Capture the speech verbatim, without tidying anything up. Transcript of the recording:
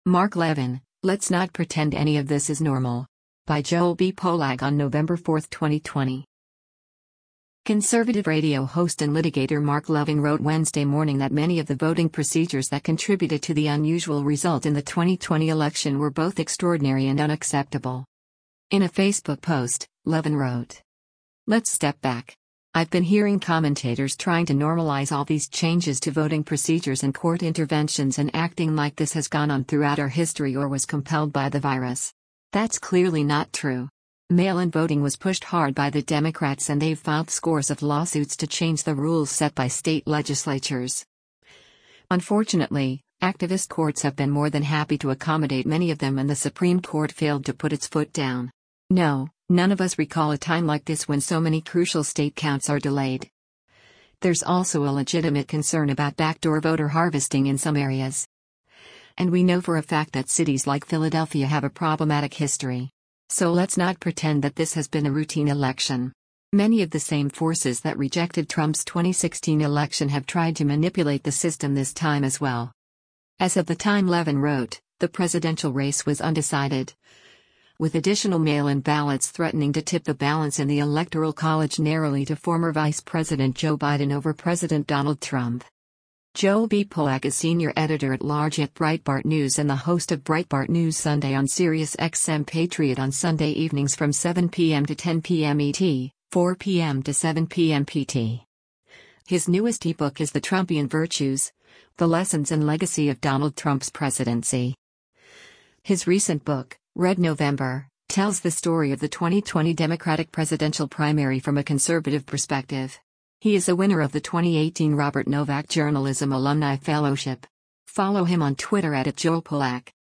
Mark Levin, Let's Not Pretend Any of This Is Normal. By Joel B. Pollack on November fourth, twenty twenty. Conservative radio host and litigator Mark Levin wrote Wednesday morning that many of the voting procedures that contributed to the unusual result in the twenty twenty election were both extraordinary and unacceptable. In a Facebook post, Levin wrote, "Let's step back. I've been hearing commentators trying to normalize all these changes to voting procedures and court interventions and acting like this has gone on throughout our history or was compelled by the virus. That's clearly not true. Mail-in voting was pushed hard by the Democrats and they've filed scores of lawsuits to change the rules set by state legislatures. Unfortunately, activist courts have been more than happy to accommodate many of them and the Supreme Court failed to put its foot down. No, none of us recall a time like this when so many crucial state counts are delayed. There's also a legitimate concern about backdoor voter harvesting in some areas. And we know for a fact that cities like Philadelphia have a problematic history. So let's not pretend that this has been a routine election. Many of the same forces that rejected Trump's twenty sixteen election have tried to manipulate the system this time as well." As of the time Levin wrote, the presidential race was undecided, with additional mail-in ballots threatening to tip the balance in the Electoral College narrowly to former Vice President Joe Biden over President Donald Trump. Joel B. Pollack is senior editor-at-large at Breitbart News and the host of Breitbart News Sunday on Sirius X M Patriot on Sunday evenings from seven p m to ten p m E T, four p m to seven p m P T. His newest ebook is The Trumpian Virtues: The Lessons and Legacy of Donald Trump's Presidency. His recent book, Red November, tells the story of the twenty twenty Democratic presidential primary from a conservative perspective. He is a winner of the twenty eighteen Robert Novak Journalism Alumni Fellowship. Follow him on Twitter at Joel Pollack.